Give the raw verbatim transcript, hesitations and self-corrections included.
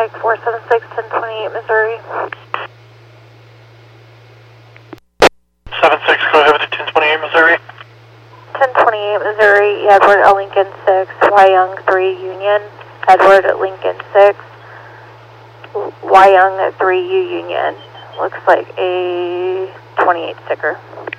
Pike four seven six, ten twenty-eight, Missouri. seven six, go ahead with the ten twenty-eight, Missouri. ten twenty-eight, Missouri, Edward at Lincoln six, Wyong three, Union. Edward at Lincoln six, Wyong at three, U Union. Looks like a twenty-eight sticker.